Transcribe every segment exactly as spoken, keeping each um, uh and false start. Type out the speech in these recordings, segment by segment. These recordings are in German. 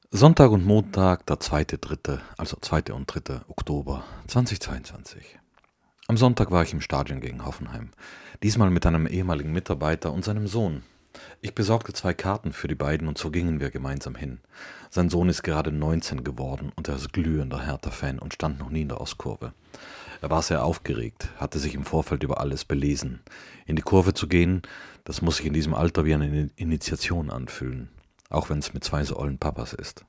Sonntag und Montag, der zweite, dritte, also zweite und dritte Oktober zweitausendzweiundzwanzig. Am Sonntag war ich im Stadion gegen Hoffenheim, diesmal mit einem ehemaligen Mitarbeiter und seinem Sohn. Ich besorgte zwei Karten für die beiden und so gingen wir gemeinsam hin. Sein Sohn ist gerade neunzehn geworden und er ist glühender Hertha-Fan und stand noch nie in der Ostkurve. Er war sehr aufgeregt, hatte sich im Vorfeld über alles belesen. In die Kurve zu gehen, das muss sich in diesem Alter wie eine Initiation anfühlen, auch wenn es mit zwei so ollen Papas ist.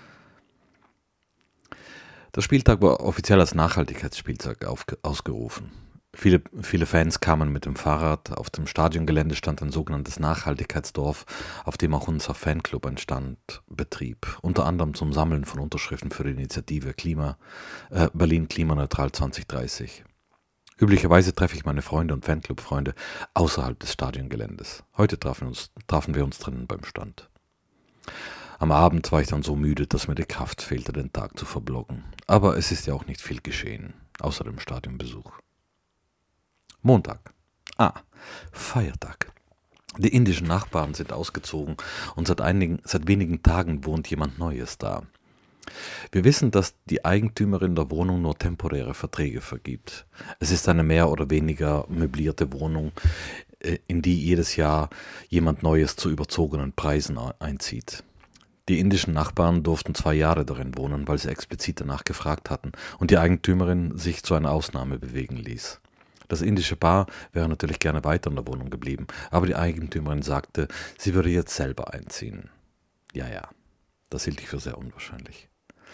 Der Spieltag war offiziell als Nachhaltigkeitsspieltag aufge- ausgerufen. Viele, viele Fans kamen mit dem Fahrrad. Auf dem Stadiongelände stand ein sogenanntes Nachhaltigkeitsdorf, auf dem auch unser Fanclub einen Stand betrieb. Unter anderem zum Sammeln von Unterschriften für die Initiative Klima, äh, Berlin klimaneutral zwanzig dreißig. Üblicherweise treffe ich meine Freunde und Fanclub-Freunde außerhalb des Stadiongeländes. Heute trafen, uns, trafen wir uns drinnen beim Stand. Am Abend war ich dann so müde, dass mir die Kraft fehlte, den Tag zu verbloggen. Aber es ist ja auch nicht viel geschehen, außer dem Stadionbesuch. Montag. Ah, Feiertag. Die indischen Nachbarn sind ausgezogen und seit, einigen, seit wenigen Tagen wohnt jemand Neues da. Wir wissen, dass die Eigentümerin der Wohnung nur temporäre Verträge vergibt. Es ist eine mehr oder weniger möblierte Wohnung, in die jedes Jahr jemand Neues zu überzogenen Preisen einzieht. Die indischen Nachbarn durften zwei Jahre darin wohnen, weil sie explizit danach gefragt hatten und die Eigentümerin sich zu einer Ausnahme bewegen ließ. Das indische Paar wäre natürlich gerne weiter in der Wohnung geblieben, aber die Eigentümerin sagte, sie würde jetzt selber einziehen. Ja, ja, das hielt ich für sehr unwahrscheinlich.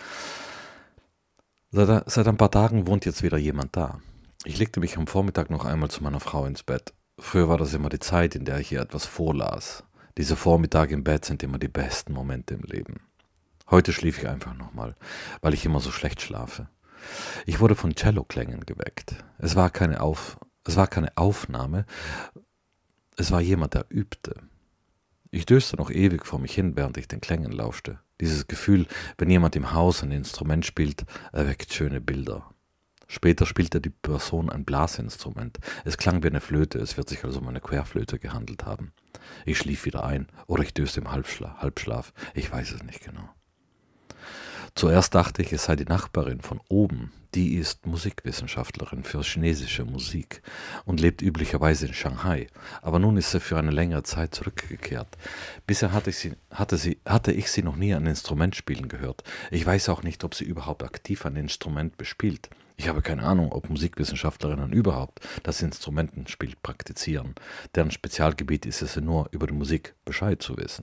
Seit, seit ein paar Tagen wohnt jetzt wieder jemand da. Ich legte mich am Vormittag noch einmal zu meiner Frau ins Bett. Früher war das immer die Zeit, in der ich ihr etwas vorlas. Diese Vormittage im Bett sind immer die besten Momente im Leben. Heute schlief ich einfach nochmal, weil ich immer so schlecht schlafe. Ich wurde von Celloklängen geweckt. Es war keine Auf, es war keine Aufnahme, es war jemand, der übte. Ich döste noch ewig vor mich hin, während ich den Klängen lauschte. Dieses Gefühl, wenn jemand im Haus ein Instrument spielt, erweckt schöne Bilder. Später spielte die Person ein Blasinstrument. Es klang wie eine Flöte, es wird sich also um eine Querflöte gehandelt haben. Ich schlief wieder ein oder ich döste im Halbschla- Halbschlaf, ich weiß es nicht genau. Zuerst dachte ich, es sei die Nachbarin von oben. Die ist Musikwissenschaftlerin für chinesische Musik und lebt üblicherweise in Shanghai. Aber nun ist sie für eine längere Zeit zurückgekehrt. Bisher hatte ich sie, hatte sie, hatte ich sie noch nie ein Instrument spielen gehört. Ich weiß auch nicht, ob sie überhaupt aktiv ein Instrument bespielt. Ich habe keine Ahnung, ob Musikwissenschaftlerinnen überhaupt das Instrumentenspiel praktizieren. Deren Spezialgebiet ist es nur, über die Musik Bescheid zu wissen.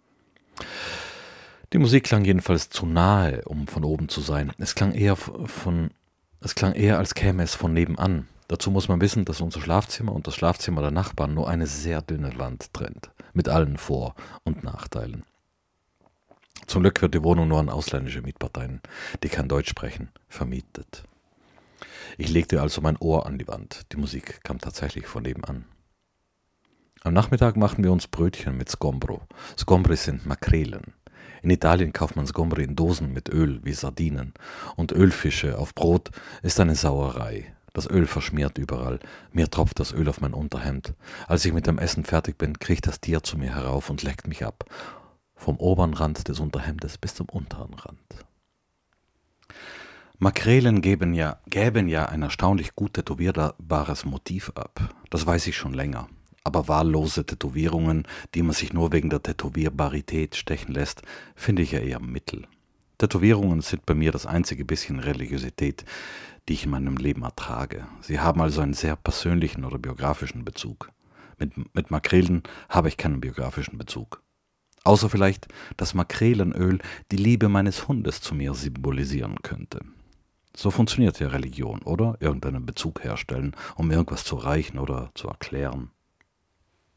Die Musik klang jedenfalls zu nahe, um von oben zu sein. Es klang eher von, es klang eher, als käme es von nebenan. Dazu muss man wissen, dass unser Schlafzimmer und das Schlafzimmer der Nachbarn nur eine sehr dünne Wand trennt, mit allen Vor- und Nachteilen. Zum Glück wird die Wohnung nur an ausländische Mietparteien, die kein Deutsch sprechen, vermietet. Ich legte also mein Ohr an die Wand. Die Musik kam tatsächlich von nebenan. Am Nachmittag machten wir uns Brötchen mit Sgombro. Sgombri sind Makrelen. In Italien kauft man Sgombri in Dosen mit Öl wie Sardinen. Und Ölfische auf Brot ist eine Sauerei. Das Öl verschmiert überall. Mir tropft das Öl auf mein Unterhemd. Als ich mit dem Essen fertig bin, kriecht das Tier zu mir herauf und leckt mich ab. Vom oberen Rand des Unterhemdes bis zum unteren Rand. Makrelen geben ja, gäben ja ein erstaunlich gut tätowierbares Motiv ab. Das weiß ich schon länger. Aber wahllose Tätowierungen, die man sich nur wegen der Tätowierbarität stechen lässt, finde ich ja eher Mittel. Tätowierungen sind bei mir das einzige bisschen Religiosität, die ich in meinem Leben ertrage. Sie haben also einen sehr persönlichen oder biografischen Bezug. Mit, mit Makrelen habe ich keinen biografischen Bezug. Außer vielleicht, dass Makrelenöl die Liebe meines Hundes zu mir symbolisieren könnte. So funktioniert ja Religion, oder? Irgendeinen Bezug herstellen, um irgendwas zu erreichen oder zu erklären.